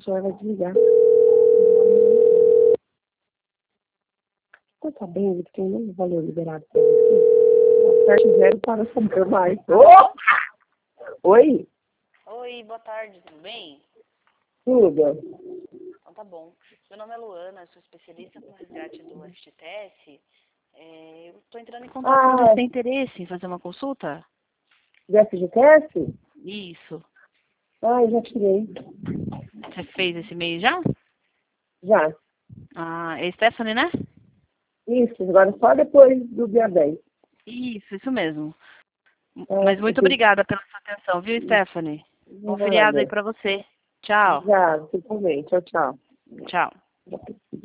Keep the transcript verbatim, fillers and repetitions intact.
senhora vai desligar. Então tá bem, porque tem um valor liberado para você. Aperte zero para saber mais. Opa! Oi? Oi, boa tarde, tudo bem? Tudo. Então tá bom. Meu nome é Luana, sou especialista com resgate do F G T S. É, eu estou entrando em contato Ah, para você ter interesse em fazer uma consulta? do F G T S? Isso. Ah, eu já tirei. Você fez esse mês já? Já. Ah, é Stephanie, né? Isso, agora só depois do dia dez. Isso, isso mesmo. Ah, Mas muito eu obrigada pela sua atenção, viu, Stephanie? Bom feriado aí nada. para você. Tchau. Obrigada, você também. Tchau, tchau. Tchau.